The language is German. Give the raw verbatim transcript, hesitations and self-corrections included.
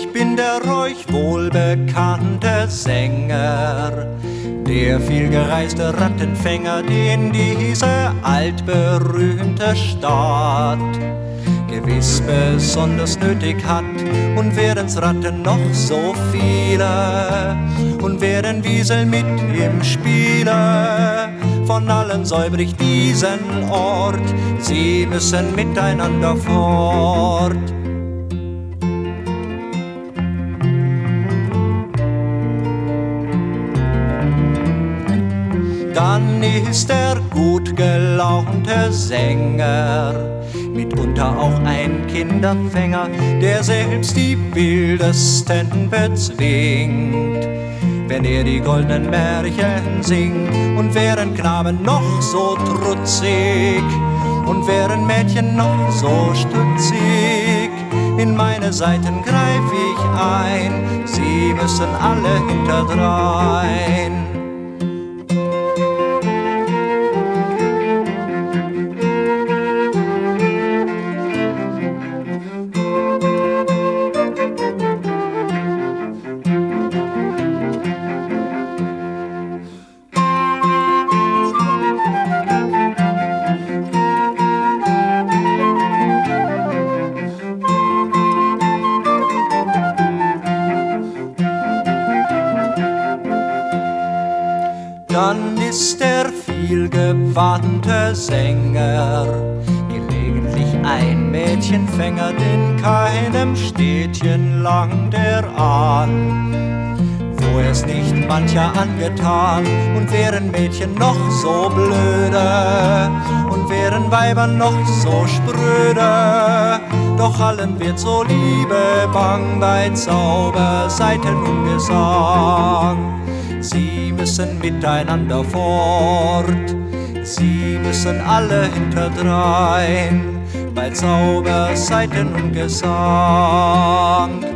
Ich bin der euch wohlbekannte Sänger, der vielgereiste Rattenfänger, den diese altberühmte Stadt gewiss besonders nötig hat. Und werden's Ratten noch so viele und werden Wiesel mit im Spiele, von allen säuber ich diesen Ort, sie müssen miteinander fort. Dann ist der gut gelaunte Sänger mitunter auch ein Kinderfänger, der selbst die wildesten bezwingt, wenn er die goldenen Märchen singt. Und wären Knaben noch so trutzig und wären Mädchen noch so stutzig, in meine Seiten greif ich ein, sie müssen alle hinterdrein. Dann ist der vielgewandte Sänger gelegentlich ein Mädchenfänger, denn keinem Städtchen langt er an, wo er's nicht mancher angetan. Und wären Mädchen noch so blöde und wären Weiber noch so spröde, doch allen wird so Liebe bang bei Zauber, Saiten und Gesang. Sie müssen miteinander fort, sie müssen alle hinterdrein, bei Zauber, Saiten und Gesang.